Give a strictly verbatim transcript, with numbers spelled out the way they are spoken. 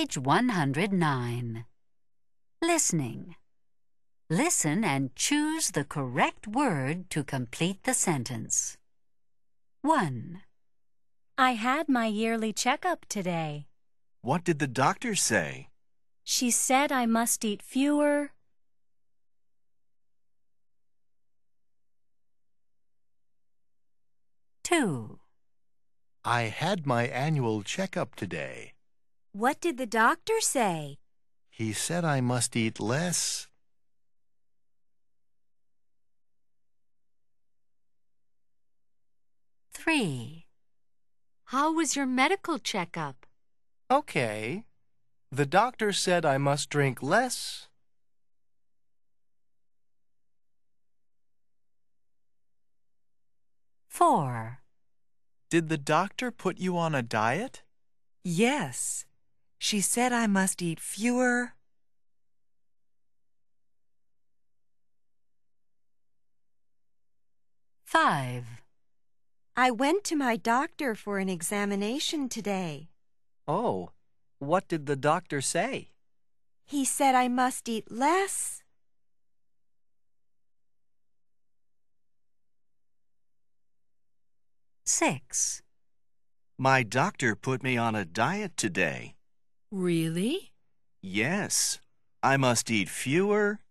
Page one hundred nine. Listening. Listen and choose the correct word to complete the sentence. one. I had my yearly checkup today. What did the doctor say? She said I must eat fewer. two. I had my annual checkup today. What did the doctor say? He said I must eat less. three. How was your medical checkup? Okay. The doctor said I must drink less. four. Did the doctor put you on a diet? Yes. She said I must eat fewer. five. I went to my doctor for an examination today. Oh, what did the doctor say? He said I must eat less. six. My doctor put me on a diet today. Really? Yes. I must eat fewer